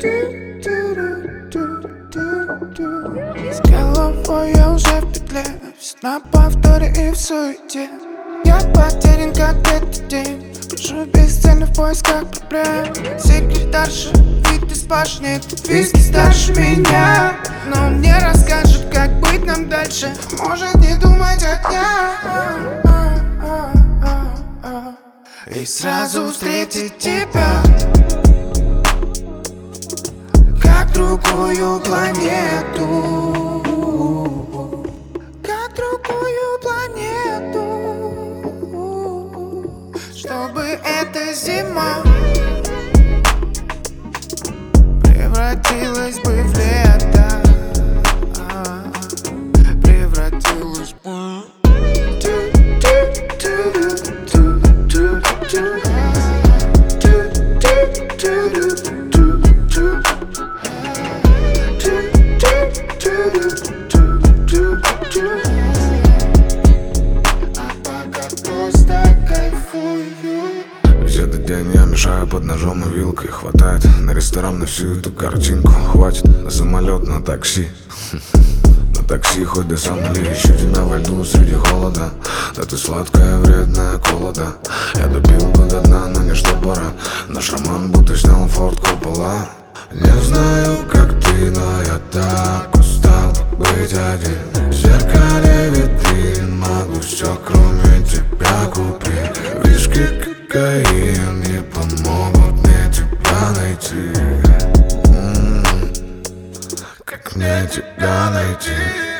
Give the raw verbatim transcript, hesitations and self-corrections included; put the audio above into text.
С головой я уже в петле, все на повторе и в суете. Я потерян как этот день, кружу бесцельно в поисках проблем. Секретарша, вид из башни, тут виски старше меня. Но он мне расскажет, как быть нам дальше, может не думать о дня. И сразу встретить тебя, как другую планету, как другую планету, чтобы эта зима превратилась бы в лето, превратилась бы. Весь этот день я мешаю под ножом и вилкой. Хватает на ресторан, на всю эту картинку. Хватит на самолет, на такси. На такси хоть до Сомали. Ищу тебя во льду среди холода. Да ты сладкая, вредная колода. Я допил бы до дна, но не что пора. Наш роман будто снял Форд Коппола. Не знаю, как ты, но я так устал быть один. В зеркале витрин могу все, кроме тебя купить. Виски, кокаин не помогут мне тебя найти. М-м-м, как мне тебя найти?